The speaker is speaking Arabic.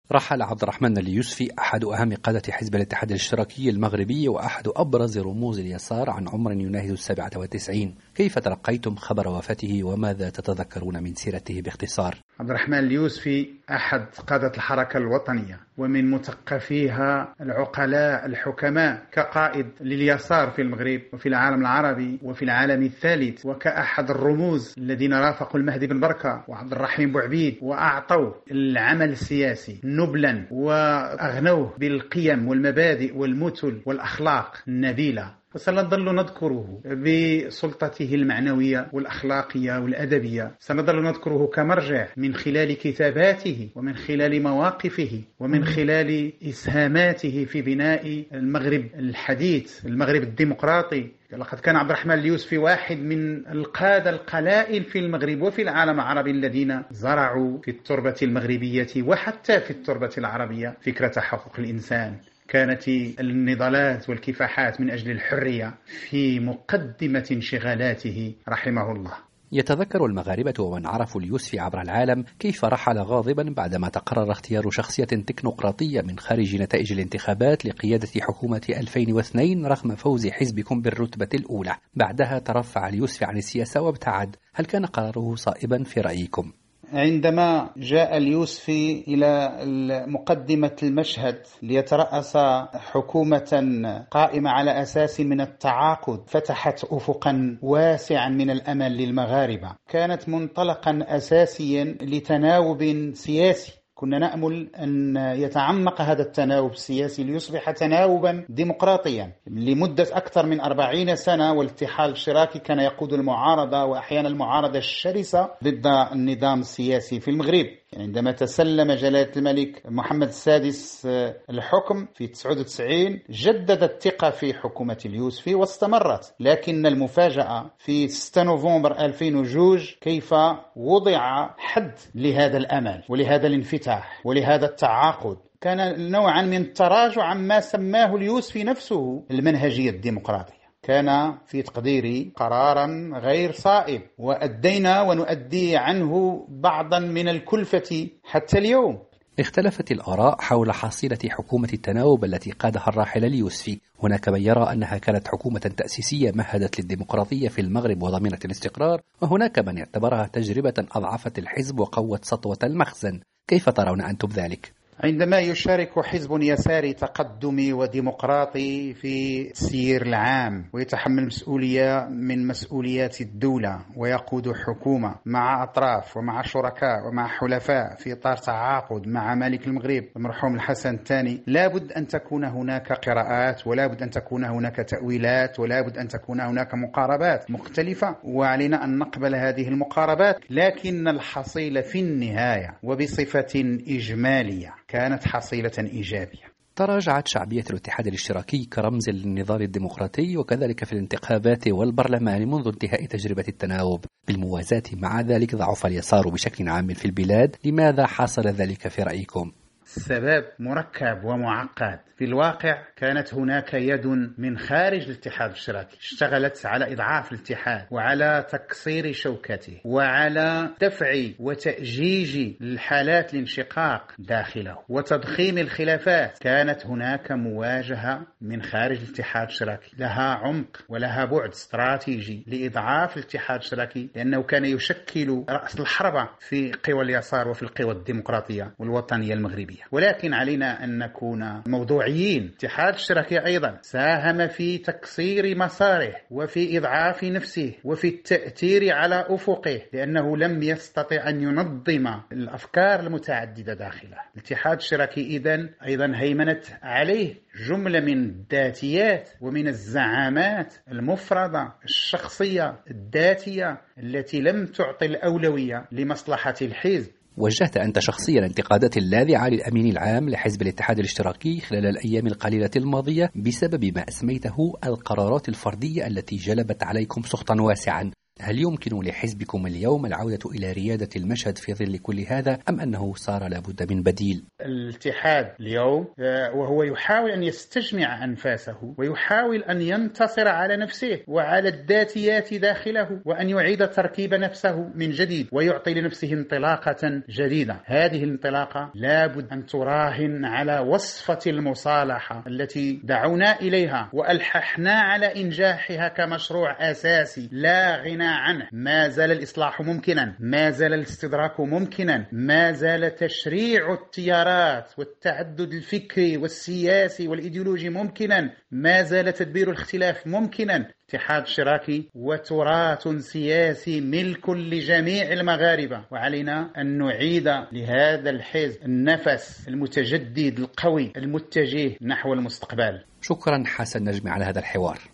رحل عبد الرحمن اليوسفي أحد أهم قادة حزب الاتحاد الاشتراكي المغربي وأحد أبرز رموز اليسار عن عمر يناهز 97. كيف تلقيتم خبر وفاته وماذا تتذكرون من سيرته باختصار؟ عبد الرحمن اليوسفي أحد قادة الحركة الوطنية ومن مثقفيها العقلاء الحكماء، كقائد لليسار في المغرب وفي العالم العربي وفي العالم الثالث، وكأحد الرموز الذين رافقوا المهدي بن بركة وعبد الرحيم بوعبيد وأعطوا العمل السياسي نبلا وأغنوه بالقيم والمبادئ والمثل والأخلاق النبيلة. فسنظل نذكره بسلطته المعنوية والأخلاقية والأدبية، سنظل نذكره كمرجع من خلال كتاباته ومن خلال مواقفه ومن خلال إسهاماته في بناء المغرب الحديث، المغرب الديمقراطي. لقد كان عبد الرحمن اليوسفي واحد من القادة القلائل في المغرب وفي العالم العربي الذين زرعوا في التربة المغربية وحتى في التربة العربية فكرة حقوق الإنسان. كانت النضالات والكفاحات من أجل الحرية في مقدمة انشغالاته رحمه الله. يتذكر المغاربة ومن عرفوا اليوسفي عبر العالم كيف رحل غاضبا بعدما تقرر اختيار شخصية تكنوقراطية من خارج نتائج الانتخابات لقيادة حكومة 2002 رغم فوز حزبكم بالرتبة الأولى. بعدها ترفع اليوسفي عن السياسة وابتعد. هل كان قراره صائبا في رأيكم؟ عندما جاء اليوسفي إلى مقدمة المشهد ليترأس حكومة قائمة على أساس من التعاقد فتحت أفقا واسعا من الأمل للمغاربة، كانت منطلقا أساسيا لتناوب سياسي. كنا نأمل أن يتعمق هذا التناوب السياسي ليصبح تناوبا ديمقراطيا. لمدة أكثر من 40 سنة والاتحاد الاشتراكي كان يقود المعارضة وأحيانا المعارضة الشرسة ضد النظام السياسي في المغرب. عندما تسلم جلالة الملك محمد السادس الحكم في 99 جدد الثقة في حكومة اليوسفي واستمرت، لكن المفاجأة في 6 نوفمبر 2002 كيف وضع حد لهذا الأمل ولهذا الانفتاح ولهذا التعاقد. كان نوعا من التراجع عما سماه اليوسفي نفسه المنهجية الديمقراطية. كان في تقديري قرارا غير صائب، وأدينا ونؤدي عنه بعضا من الكلفة حتى اليوم. اختلفت الآراء حول حصيلة حكومة التناوب التي قادها الراحل اليوسفي. هناك من يرى أنها كانت حكومة تأسيسية مهدت للديمقراطية في المغرب وضمنت الاستقرار، وهناك من اعتبرها تجربة أضعفت الحزب وقوت سطوة المخزن. كيف ترون أنتم ذلك؟ عندما يشارك حزب يساري تقدمي وديمقراطي في السير العام ويتحمل مسؤولية من مسؤوليات الدولة ويقود حكومة مع أطراف ومع شركاء ومع حلفاء في إطار تعاقد مع ملك المغرب المرحوم الحسن الثاني، لابد أن تكون هناك قراءات ولابد أن تكون هناك تأويلات ولابد أن تكون هناك مقاربات مختلفة، وعلينا أن نقبل هذه المقاربات. لكن الحصيلة في النهاية وبصفة إجمالية كانت حصيلة إيجابية. تراجعت شعبية الاتحاد الاشتراكي كرمز للنضال الديمقراطي وكذلك في الانتخابات والبرلمان منذ انتهاء تجربة التناوب. بالموازاة مع ذلك ضعف اليسار بشكل عام في البلاد. لماذا حصل ذلك في رأيكم؟ السبب مركب ومعقد. في الواقع كانت هناك يد من خارج الاتحاد الاشتراكي اشتغلت على إضعاف الاتحاد وعلى تكسير شوكته وعلى دفع وتأجيج الحالات الانشقاق داخله وتضخيم الخلافات. كانت هناك مواجهة من خارج الاتحاد الاشتراكي لها عمق ولها بعد استراتيجي لإضعاف الاتحاد الاشتراكي، لأنه كان يشكل رأس الحربة في قوى اليسار وفي القوى الديمقراطية والوطنية المغربية. ولكن علينا أن نكون موضوعيين. الاتحاد الاشتراكي أيضا ساهم في تكسير مساره وفي إضعاف نفسه وفي التأثير على أفقه، لأنه لم يستطع أن ينظم الأفكار المتعددة داخله. الاتحاد الاشتراكي أيضا هيمنت عليه جملة من الذاتيات ومن الزعامات المفردة الشخصية الذاتية التي لم تعطي الأولوية لمصلحة الحزب. وجهت أنت شخصيا انتقادات لاذعة للأمين العام لحزب الاتحاد الاشتراكي خلال الأيام القليلة الماضية بسبب ما أسميته القرارات الفردية التي جلبت عليكم سخطا واسعا. هل يمكن لحزبكم اليوم العودة إلى ريادة المشهد في ظل كل هذا أم أنه صار لابد من بديل؟ الاتحاد اليوم وهو يحاول أن يستجمع أنفاسه ويحاول أن ينتصر على نفسه وعلى الذاتيات داخله وأن يعيد تركيب نفسه من جديد ويعطي لنفسه انطلاقة جديدة. هذه الانطلاقة لابد أن تراهن على وصفة المصالحة التي دعونا إليها وألححنا على إنجاحها كمشروع أساسي لا غنى عنه. ما زال الإصلاح ممكنا، ما زال الاستدراك ممكنا، ما زال تشريع التيارات والتعدد الفكري والسياسي والإيديولوجي ممكنا، ما زال تدبير الاختلاف ممكنا. اتحاد شراكي وتراث سياسي ملك لجميع المغاربة، وعلينا أن نعيد لهذا الحزب النفس المتجدد القوي المتجه نحو المستقبل. شكرا حسن نجمي على هذا الحوار.